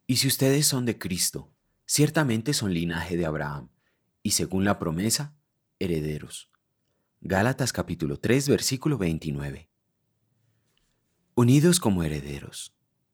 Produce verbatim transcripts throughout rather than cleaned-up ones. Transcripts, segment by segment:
Y si ustedes son de Cristo, ciertamente son linaje de Abraham, y según la promesa, herederos. Gálatas capítulo tres, versículo veintinueve. Unidos como herederos.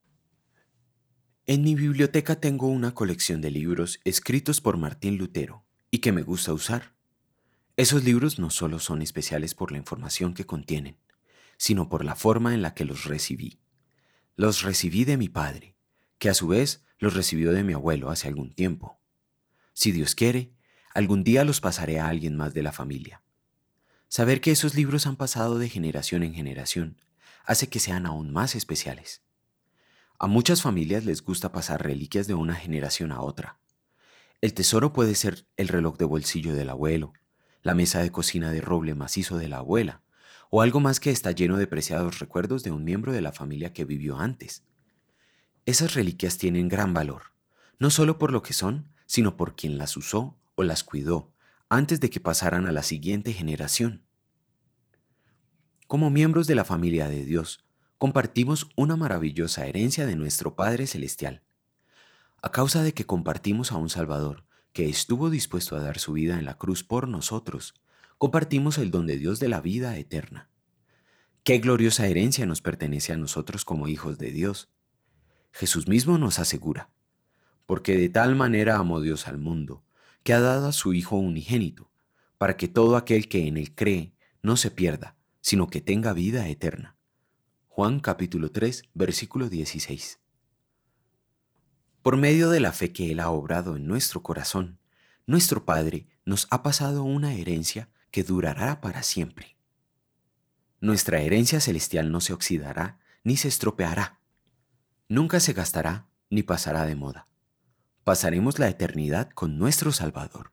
En mi biblioteca tengo una colección de libros escritos por Martín Lutero y que me gusta usar. Esos libros no solo son especiales por la información que contienen, sino por la forma en la que los recibí. Los recibí de mi padre, que a su vez los recibió de mi abuelo hace algún tiempo. Si Dios quiere, algún día los pasaré a alguien más de la familia. Saber que esos libros han pasado de generación en generación hace que sean aún más especiales. A muchas familias les gusta pasar reliquias de una generación a otra. El tesoro puede ser el reloj de bolsillo del abuelo, la mesa de cocina de roble macizo de la abuela, o algo más que está lleno de preciados recuerdos de un miembro de la familia que vivió antes. Esas reliquias tienen gran valor, no solo por lo que son, sino por quien las usó o las cuidó antes de que pasaran a la siguiente generación. Como miembros de la familia de Dios, compartimos una maravillosa herencia de nuestro Padre Celestial. A causa de que compartimos a un Salvador que estuvo dispuesto a dar su vida en la cruz por nosotros, compartimos el don de Dios de la vida eterna. Qué gloriosa herencia nos pertenece a nosotros como hijos de Dios. Jesús mismo nos asegura, porque de tal manera amó Dios al mundo, que ha dado a su Hijo unigénito, para que todo aquel que en él cree no se pierda, sino que tenga vida eterna. Juan capítulo tres, versículo dieciséis. Por medio de la fe que Él ha obrado en nuestro corazón, nuestro Padre nos ha pasado una herencia que durará para siempre. Nuestra herencia celestial no se oxidará ni se estropeará. Nunca se gastará ni pasará de moda. Pasaremos la eternidad con nuestro Salvador.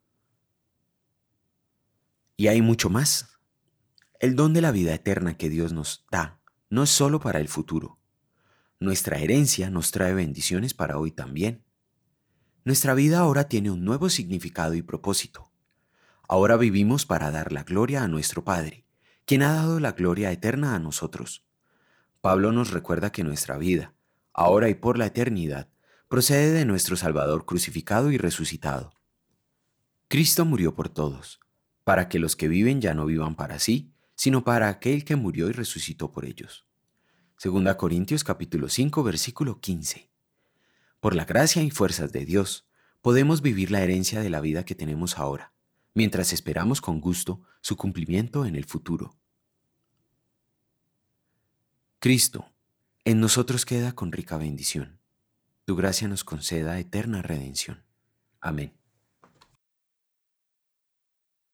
Y hay mucho más. El don de la vida eterna que Dios nos da no es solo para el futuro. Nuestra herencia nos trae bendiciones para hoy también. Nuestra vida ahora tiene un nuevo significado y propósito. Ahora vivimos para dar la gloria a nuestro Padre, quien ha dado la gloria eterna a nosotros. Pablo nos recuerda que nuestra vida, ahora y por la eternidad, procede de nuestro Salvador crucificado y resucitado. Cristo murió por todos, para que los que viven ya no vivan para sí, sino para aquel que murió y resucitó por ellos. Segunda Corintios capítulo cinco, versículo quince. Por la gracia y fuerzas de Dios, podemos vivir la herencia de la vida que tenemos ahora, mientras esperamos con gusto su cumplimiento en el futuro. Cristo, en nosotros queda con rica bendición. Tu gracia nos conceda eterna redención. Amén.